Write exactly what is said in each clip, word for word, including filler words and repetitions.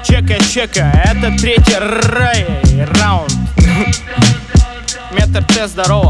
Чека, чека, это третий рай, раунд. Метр Т, здорово.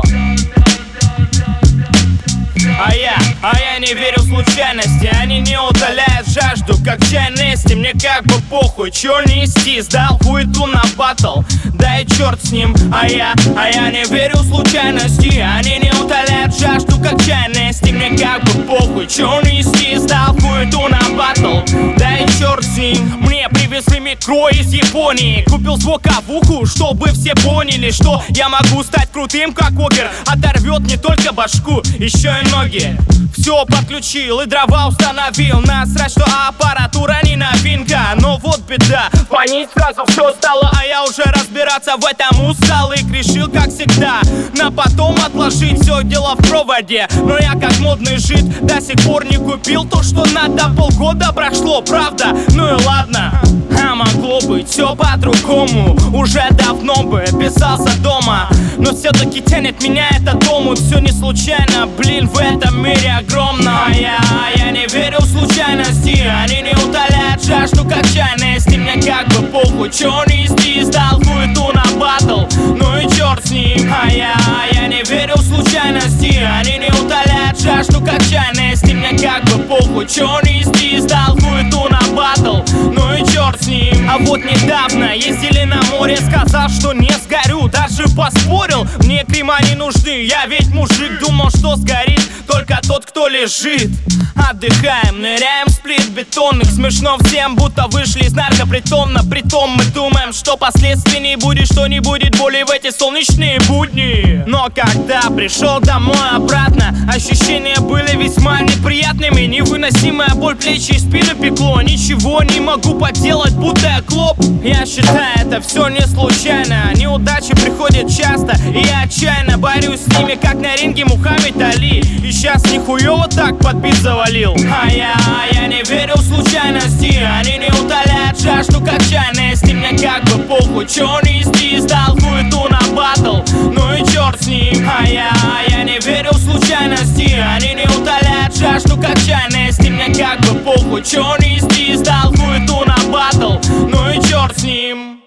А я, а я не верю в случайности. Они не утоляют жажду, как чай Нести. Мне как бы похуй, чё нести. Сдал хуету на батл, да и черт с ним. А я, а я не верю в случайности. Они не утоляют жажду, как чай Нести. Мне как бы похуй, чё нести. Сдал хуету на батл, да и черт с ним. Мне привезли микро из Японии. Купил звуковуху, чтобы все поняли, что я могу стать крутым, как Огер. Оторвет не только башку, еще и ноги. Все подключил и дрова установил. Насрать, что аппаратура не новинка. Но вот беда, фонить сразу все стало. А я уже разбираться в этом устал и решил, как всегда, на потом отложить все дело в проводе. Но я как модный жид до сих пор не купил то, что надо. Полгода прошло, правда, ну и ладно. А могло быть все по-другому. Уже давно бы писался дома. Но все-таки тянет меня этот омут. Все не случайно, блин, в этом мире огромно. А я, а я не верю в случайности. Они не утоляют жажду, как чай Нести. Мне как бы похуй, чё нести. Сдал хуету на батл, ну и черт с ним. А я, а я не верю в случайности. Они не утоляют жажду, как чай Нести. Мне как бы похуй, чё нести. Сдал хуету на батл, ну и черт с ним. А вот недавно ездили на море. Сказал, что не сгорю, даже поспорил. Мне крема не нужны, я ведь мужик. Думал, что сгорит только тот, кто лежит. Отдыхаем, ныряем в сплит бетонных. Смешно всем, будто вышли из наркопритомна. Притом мы думаем, что последствий не будет, что не будет боли в эти солнечные будни. Но когда пришел домой обратно, ощущения были весьма неприятными. Невыносимая боль, плечи и спину пекло. Ничего не могу поделать, будто я клоп. Я считаю, это все не случайно. Неудачи приходят часто, и я отчаянно борюсь с ними, как на ринге Мухаммед Али. И сейчас нихуево так подбит завалил. А я, а я не верю в случайности. Они не утоляют жажду, как чай Нести. Мне как бы похуй, чё нести. Сдал хуету на батл, ну и черт с ним. А я, а я не верю в случайности. Они не утоляют жажду, как чай Нести. Мне как бы похуй, чё нести. Сдал хуету на батл, ну и черт с ним.